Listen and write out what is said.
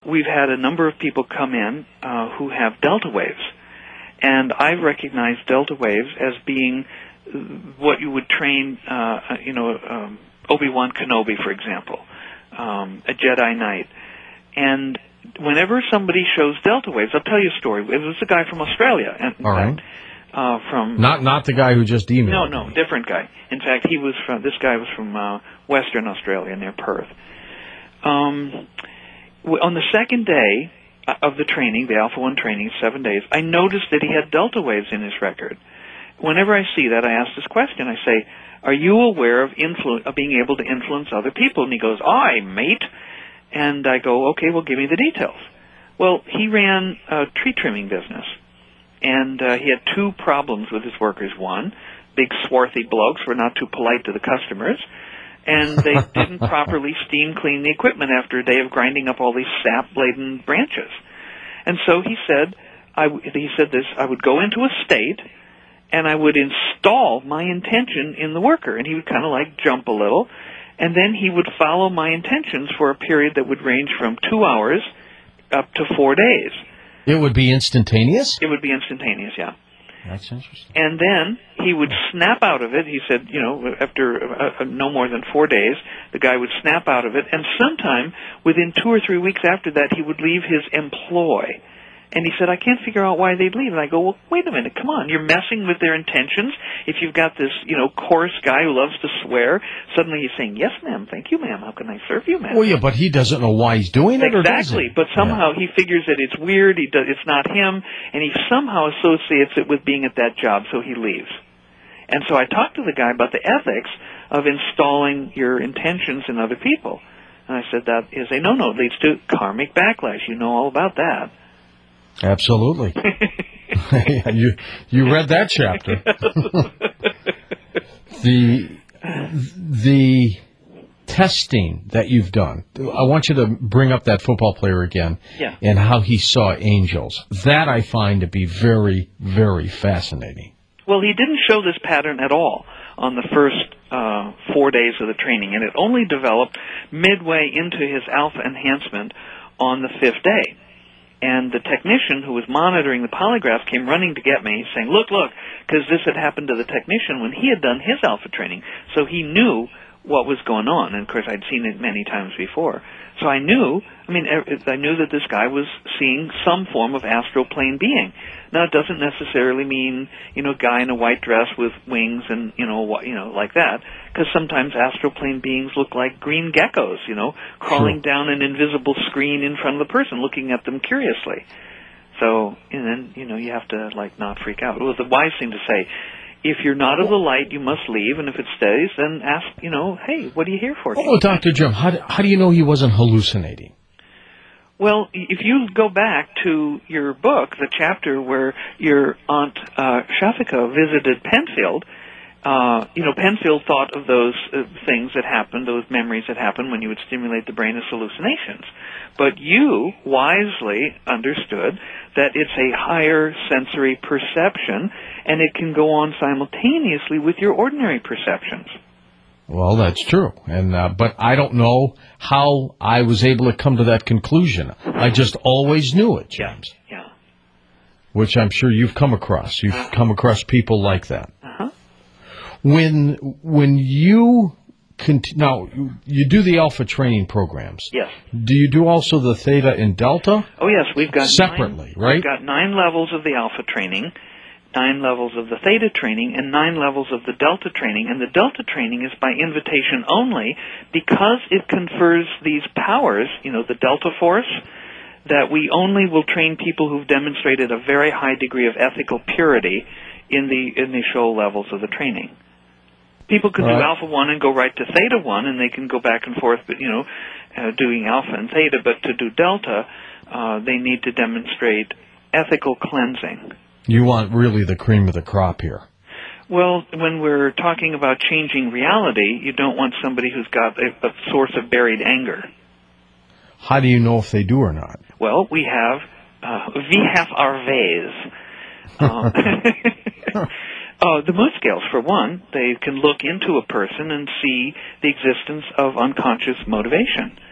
we've had a number of people come in who have delta waves. And I recognize delta waves as being what you would train, Obi-Wan Kenobi, for example, a Jedi Knight. And whenever somebody shows delta waves, I'll tell you a story. It was a guy from Australia. All right. From not the guy who just emailed. No, different guy. In fact, this guy was from Western Australia near Perth. On the second day of the training, the Alpha 1 training, 7 days, I noticed that he had delta waves in his record. Whenever I see that, I ask this question. I say, are you aware of being able to influence other people? And he goes, aye, mate. And I go, okay, well, give me the details. Well, he ran a tree trimming business. And he had two problems with his workers. One, big swarthy blokes were not too polite to the customers, and they didn't properly steam clean the equipment after a day of grinding up all these sap-laden branches. And so he said this, I would go into a state, and I would install my intention in the worker, and he would kind of like jump a little, and then he would follow my intentions for a period that would range from 2 hours up to 4 days. It would be instantaneous? It would be instantaneous, yeah. That's interesting. And then he would snap out of it. He said, after no more than 4 days, the guy would snap out of it. And sometime within 2 or 3 weeks after that, he would leave his employ. And he said, I can't figure out why they'd leave. And I go, well, wait a minute, come on. You're messing with their intentions. If you've got this, coarse guy who loves to swear, suddenly he's saying, yes, ma'am, thank you, ma'am. How can I serve you, ma'am? Well, yeah, but he doesn't know why he's doing it, or does he? Exactly, but somehow he figures that it's weird, it's not him, and he somehow associates it with being at that job, so he leaves. And so I talked to the guy about the ethics of installing your intentions in other people. And I said, that is a no-no. It leads to karmic backlash. You know all about that. Absolutely. you read that chapter. The testing that you've done, I want you to bring up that football player again, and how he saw angels. That I find to be very, very fascinating. Well, he didn't show this pattern at all on the first 4 days of the training, and it only developed midway into his alpha enhancement on the 5th day. And the technician who was monitoring the polygraph came running to get me, saying, look, because this had happened to the technician when he had done his alpha training. So he knew what was going on. And, of course, I'd seen it many times before. So I knew that this guy was seeing some form of astral plane being. Now, it doesn't necessarily mean, a guy in a white dress with wings and, like that, because sometimes astral plane beings look like green geckos, crawling down an invisible screen in front of the person, looking at them curiously. So, and then, you have to, not freak out. It was the wise thing to say. If you're not of the light, you must leave, and if it stays, then ask, hey, what are you here for? Oh, Dr. Jim, how do you know he wasn't hallucinating? Well, if you go back to your book, the chapter where your Aunt Shafika visited Penfield, Penfield thought of those things that happened, those memories that happened when you would stimulate the brain as hallucinations. But you wisely understood that it's a higher sensory perception, and it can go on simultaneously with your ordinary perceptions. Well, that's true, and but I don't know how I was able to come to that conclusion. I just always knew it, James. Yeah. Which I'm sure you've come across. You've come across people like that. Uh-huh. When you now you do the alpha training programs. Yes. Do you do also the theta and delta? Oh yes, we've got separately, right? We've got 9 levels of the alpha training, 9 levels of the theta training, and 9 levels of the delta training. And the delta training is by invitation only because it confers these powers, the delta force, that we only will train people who've demonstrated a very high degree of ethical purity in the initial levels of the training. People can do Alpha 1 and go right to Theta 1, and they can go back and forth, but, doing Alpha and Theta. But to do Delta, they need to demonstrate ethical cleansing. You want really the cream of the crop here. Well, when we're talking about changing reality, you don't want somebody who's got a source of buried anger. How do you know if they do or not? Well, we have our ways. The mood scales, for one, they can look into a person and see the existence of unconscious motivation.